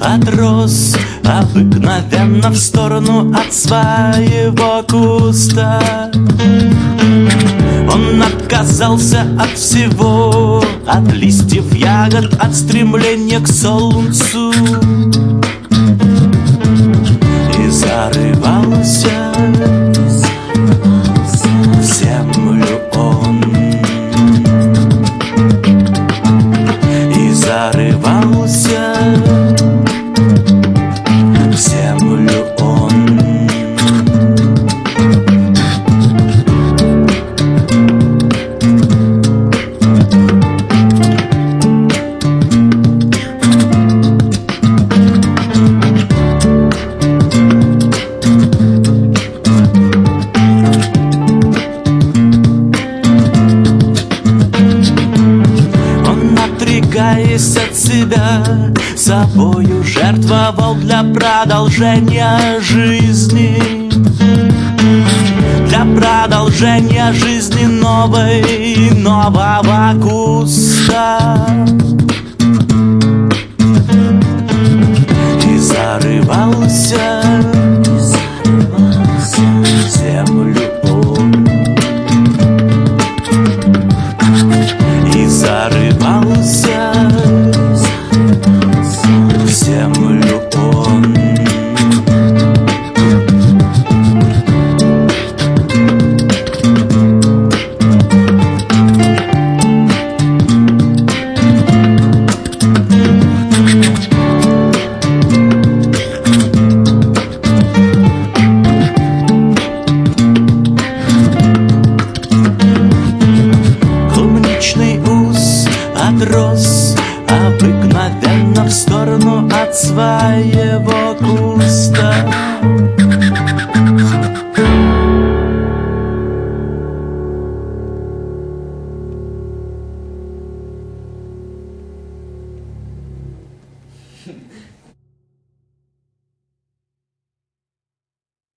отрос обыкновенно в сторону от своего куста. Он отказался от всего, от листьев, ягод, от стремления к солнцу, и зарывался в землю он, и зарывался в землю он. Отрекаясь от себя, собою жертвовал для продолжения жизни, для продолжения жизни новой, нового куста.